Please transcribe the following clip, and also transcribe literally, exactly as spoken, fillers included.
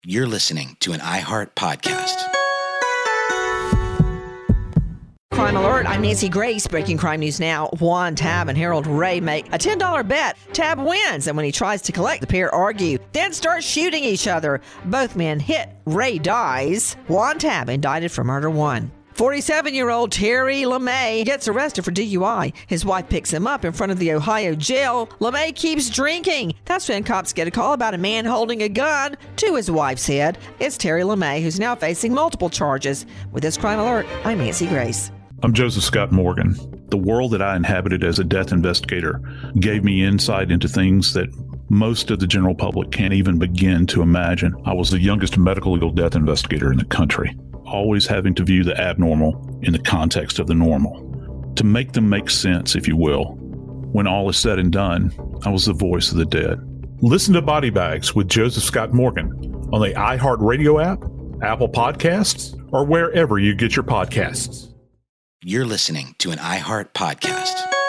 You're listening to an iHeart podcast. Crime Alert, I'm Nancy Grace. Breaking crime news now. Juan Tab and Harold Ray make a ten dollar bet. Tab wins, and when he tries to collect, the pair argue, then start shooting each other. Both men hit. Ray dies. Juan Tab indicted for murder one. forty-seven-year-old Terry LeMay gets arrested for D U I. His wife picks him up in front of the Ohio jail. LeMay keeps drinking. That's when cops get a call about a man holding a gun to his wife's head. It's Terry LeMay, who's now facing multiple charges. With this Crime Alert, I'm Nancy Grace. I'm Joseph Scott Morgan. The world that I inhabited as a death investigator gave me insight into things that most of the general public can't even begin to imagine. I was the youngest medical legal death investigator in the country, always having to view the abnormal in the context of the normal, to make them make sense, if you will. When all is said and done, I was the voice of the dead. Listen to Body Bags with Joseph Scott Morgan on the iHeartRadio app, Apple Podcasts, or wherever you get your podcasts. You're listening to an iHeart podcast.